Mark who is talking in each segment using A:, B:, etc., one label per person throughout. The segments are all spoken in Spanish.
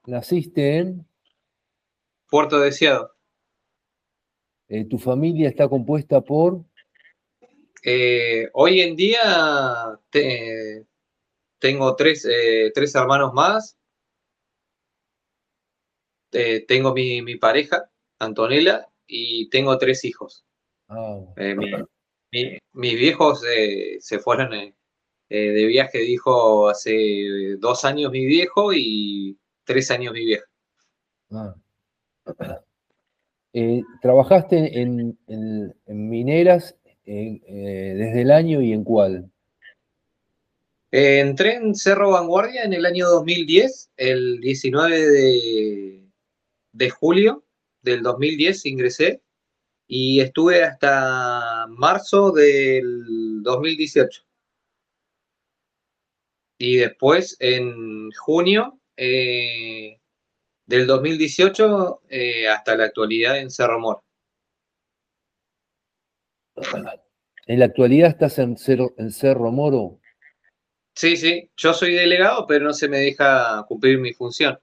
A: Naciste en,
B: Puerto Deseado.
A: tu familia está compuesta por,
B: Hoy en día tengo tres hermanos más. Tengo mi pareja, Antonella, y tengo tres hijos.
A: ah,
B: Mis viejos se fueron de viaje, dijo, hace 2 años mi viejo y 3 años mi vieja.
A: ah. ¿Trabajaste en mineras desde el año y en cuál?
B: Entré en Cerro Vanguardia en el año 2010, el 19 de julio del 2010 ingresé y estuve hasta marzo del 2018. Y después, en junio del 2018 hasta la actualidad en Cerro Moro.
A: En la actualidad estás en Cerro Moro.
B: Sí, sí, yo soy delegado, pero no se me deja cumplir mi función.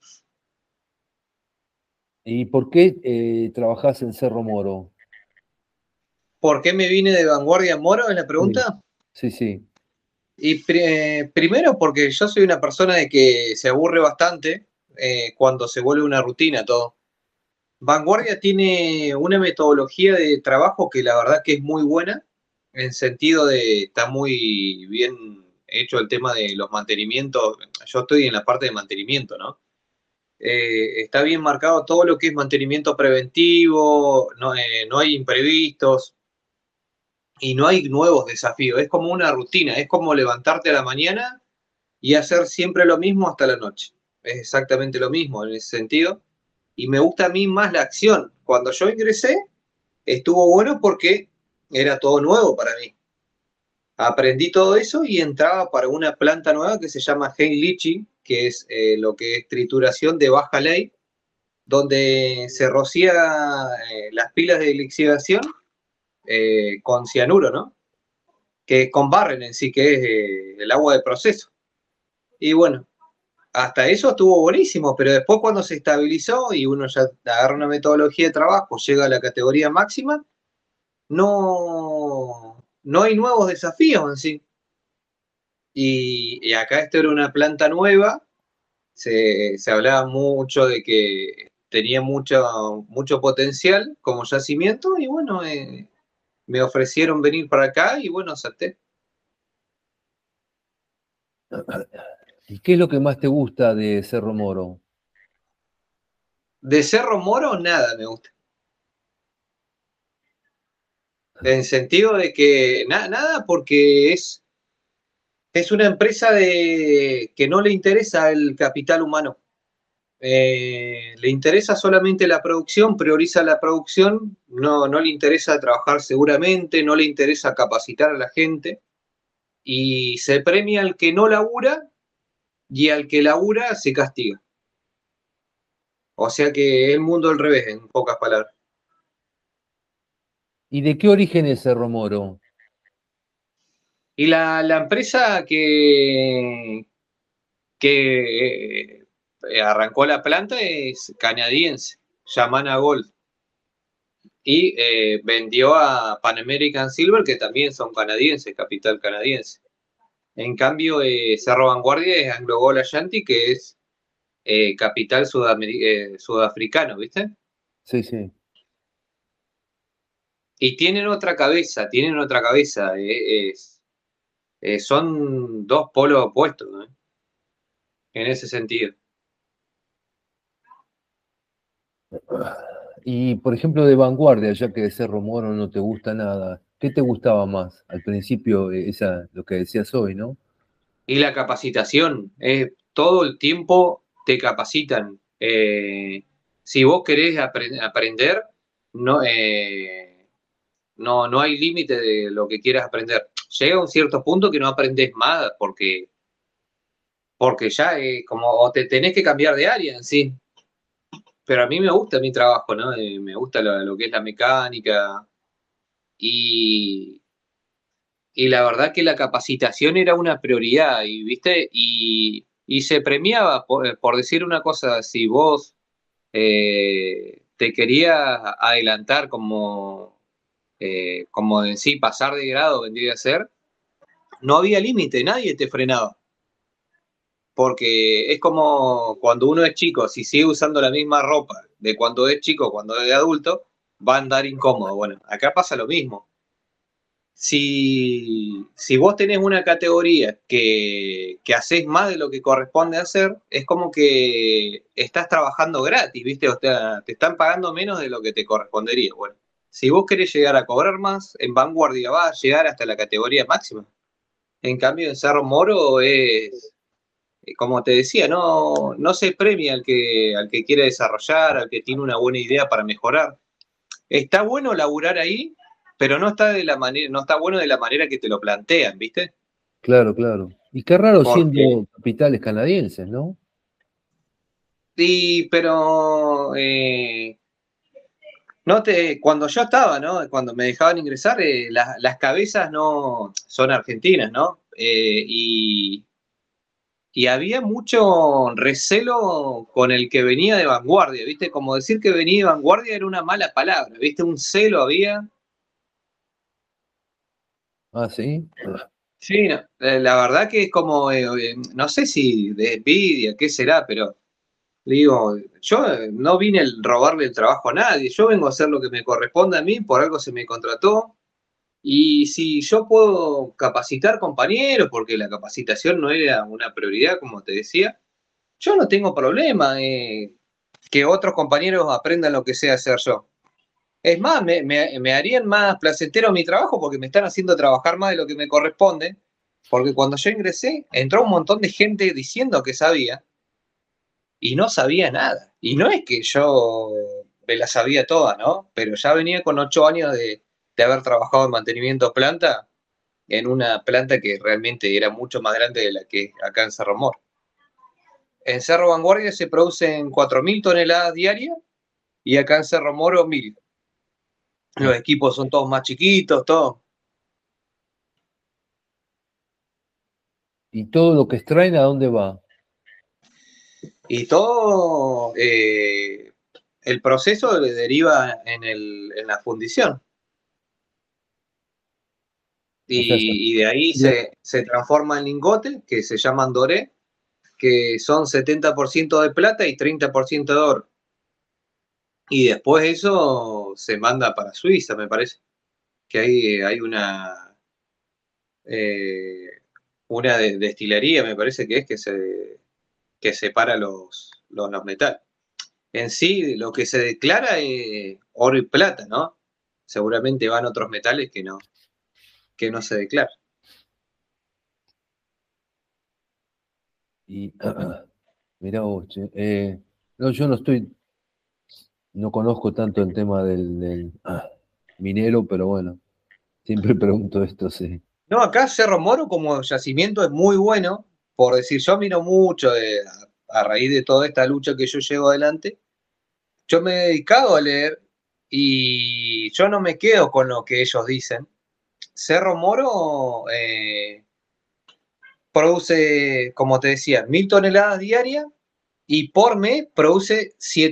A: ¿Y por qué trabajás en Cerro Moro?
B: ¿Por qué me vine de Vanguardia a Moro? Es la
A: Sí,
B: pregunta.
A: sí, sí.
B: Y primero porque yo soy una persona de que se aburre bastante cuando se vuelve una rutina todo. Vanguardia tiene una metodología de trabajo que la verdad que es muy buena, en sentido de está muy bien hecho el tema de los mantenimientos. Yo estoy en la parte de mantenimiento, ¿no? Está bien marcado todo lo que es mantenimiento preventivo, no hay imprevistos y no hay nuevos desafíos. Es como una rutina, es como levantarte a la mañana y hacer siempre lo mismo hasta la noche. Es exactamente lo mismo en ese sentido. Y me gusta a mí más la acción. Cuando yo ingresé, estuvo bueno porque era todo nuevo para mí. Aprendí todo eso y entraba para una planta nueva que se llama Heinlichi, que es lo que es trituración de baja ley, donde se rocía las pilas de lixiviación con cianuro, ¿no? Que con barren en sí, que es el agua de proceso. Y bueno, hasta eso estuvo buenísimo, pero después cuando se estabilizó y uno ya agarra una metodología de trabajo, llega a la categoría máxima, no hay nuevos desafíos en sí. Y acá esto era una planta nueva, se hablaba mucho de que tenía mucho potencial como yacimiento y bueno, me ofrecieron venir para acá y bueno, acepté.
A: ¿Y qué es lo que más te gusta de Cerro Moro?
B: De Cerro Moro, nada me gusta. En sentido de que nada porque es una empresa que no le interesa el capital humano. Le interesa solamente la producción, prioriza la producción, no le interesa trabajar seguramente, no le interesa capacitar a la gente y se premia al que no labura y al que labura se castiga. O sea que es el mundo al revés, en pocas palabras.
A: ¿Y de qué origen es Cerro Moro?
B: Y la empresa que arrancó la planta es canadiense, Yamana Gold, y vendió a Pan American Silver, que también son canadienses, capital canadiense. En cambio, Cerro Vanguardia es Anglo Gold Ashanti, que es capital sudafricano, ¿viste?
A: Sí, sí.
B: Y tienen otra cabeza, son dos polos opuestos, ¿no? En ese sentido.
A: Y por ejemplo, de vanguardia, ya que de Cerro Moro no te gusta nada, ¿qué te gustaba más? Al principio, lo que decías hoy, ¿no?
B: Y la capacitación, todo el tiempo te capacitan. Si vos querés aprender, no, no hay límite de lo que quieras aprender. Llega un cierto punto que no aprendes más porque ya como o te tenés que cambiar de área en sí. Pero a mí me gusta mi trabajo, ¿no? Me gusta lo que es la mecánica y, y la verdad que la capacitación era una prioridad, y, ¿viste? y se premiaba, por decir una cosa, si vos te querías adelantar como en sí, pasar de grado vendría a ser, no había límite, nadie te frenaba. Porque es como cuando uno es chico, si sigue usando la misma ropa de cuando es chico, cuando es adulto, va a andar incómodo. Bueno, acá pasa lo mismo. Si vos tenés una categoría que haces más de lo que corresponde hacer, es como que estás trabajando gratis, ¿viste? O sea, te están pagando menos de lo que te correspondería. Bueno, si vos querés llegar a cobrar más, en Vanguardia va a llegar hasta la categoría máxima. En cambio, en Cerro Moro es, como te decía, no se premia al que quiere desarrollar, al que tiene una buena idea para mejorar. Está bueno laburar ahí, pero no está bueno de la manera que te lo plantean, ¿viste?
A: Claro, claro. Y qué raro
B: Porque,
A: siendo capitales canadienses, ¿no?
B: sí, pero cuando yo estaba, ¿no? Cuando me dejaban ingresar, las cabezas no son argentinas, ¿no? Y había mucho recelo con el que venía de vanguardia, ¿viste? Como decir que venía de vanguardia era una mala palabra, ¿viste? Un celo había.
A: Ah, sí.
B: Sí, no, la verdad que es como, no sé si de envidia, qué será, pero digo, yo no vine a robarle el trabajo a nadie, yo vengo a hacer lo que me corresponde a mí, por algo se me contrató, y si yo puedo capacitar compañeros, porque la capacitación no era una prioridad, como te decía, yo no tengo problema que otros compañeros aprendan lo que sé hacer yo. Es más, me harían más placentero mi trabajo porque me están haciendo trabajar más de lo que me corresponde, porque cuando yo ingresé, entró un montón de gente diciendo que sabía y no sabía nada. Y no es que yo me la sabía toda, ¿no? Pero ya venía con 8 años de haber trabajado en mantenimiento planta, en una planta que realmente era mucho más grande de la que acá en Cerro Moro. En Cerro Vanguardia se producen 4.000 toneladas diarias y acá en Cerro Moro 1.000.
A: Ah,
B: Los equipos son todos más chiquitos, todo.
A: ¿y todo lo que extraen a dónde va?
B: Y todo el proceso le deriva en la fundición.
A: O sea,
B: Y de ahí se transforma en lingote, que se llaman doré, que son 70% de plata y 30% de oro. Y después eso se manda para Suiza, me parece. Que hay eh, una destilería, me parece que es que separa los metales. En sí, lo que se declara es oro y plata, ¿no? Seguramente van otros metales que no se declaran.
A: y mirá vos, che. No, yo no conozco tanto el tema del minero, pero bueno, siempre pregunto esto, sí.
B: No, acá Cerro Moro como yacimiento es muy bueno, por decir, yo miro mucho a raíz de toda esta lucha que yo llevo adelante, yo me he dedicado a leer y yo no me quedo con lo que ellos dicen. Cerro Moro produce, como te decía, 1.000 toneladas diarias y por mes produce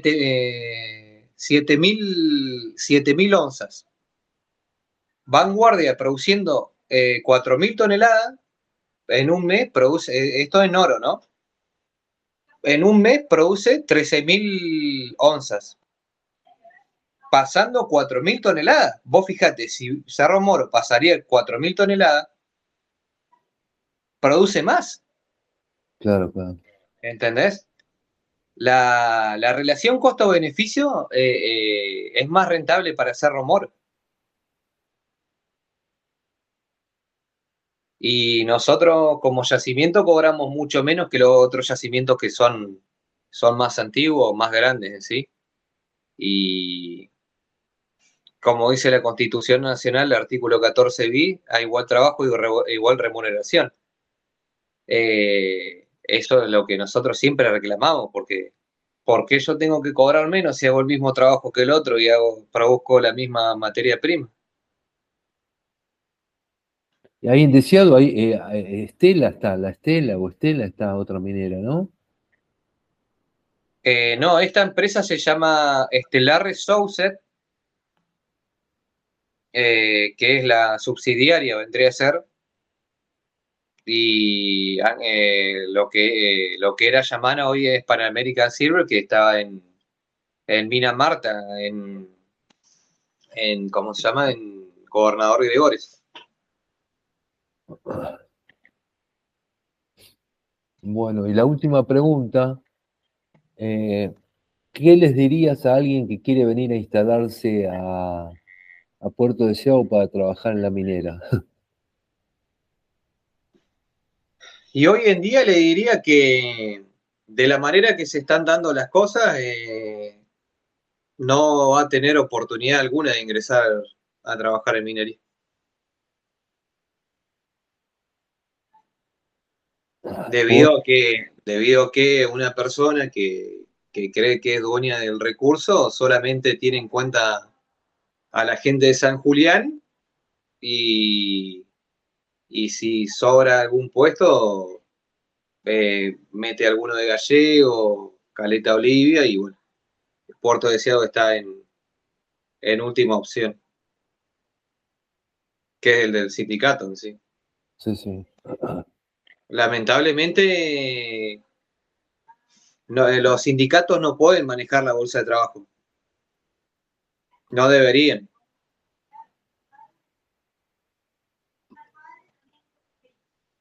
B: 7.000 onzas. Vanguardia produciendo 4.000 toneladas en un mes produce, esto en oro, ¿no? En un mes produce 13.000 onzas, pasando 4.000 toneladas. Vos fijate, si Cerro Moro pasaría 4.000 toneladas, produce más,
A: Claro, claro.
B: ¿entendés? La relación costo-beneficio es más rentable para Cerro Moro. Y nosotros como yacimiento cobramos mucho menos que los otros yacimientos que son más antiguos, más grandes, ¿sí? Y como dice la Constitución Nacional, el artículo 14 bis, a igual trabajo y igual remuneración. Eso es lo que nosotros siempre reclamamos, porque ¿por qué yo tengo que cobrar menos si hago el mismo trabajo que el otro y produzco la misma materia prima?
A: Ahí en Deseado, ahí, Estela está, la Estela o Estela está otra minera, ¿no?
B: No, esta empresa se llama Stellar Resources, que es la subsidiaria, vendría a ser, y lo que era Yamana hoy es Pan American Silver, que estaba en Mina Marta, ¿cómo se llama? En Gobernador Gregores.
A: Bueno, y la última pregunta, eh, ¿qué les dirías a alguien que quiere venir a instalarse a Puerto Deseado para trabajar en la minera?
B: Y hoy en día le diría que de la manera que se están dando las cosas, no va a tener oportunidad alguna de ingresar a trabajar en minería.
A: Por,
B: Debido a que una persona que cree que es dueña del recurso solamente tiene en cuenta a la gente de San Julián y, y si sobra algún puesto, mete alguno de Gallego, Caleta Olivia y bueno, Puerto Deseado está en última opción, que es el del sindicato en sí.
A: sí, sí.
B: Lamentablemente, no, los sindicatos no pueden manejar la bolsa de trabajo, no deberían.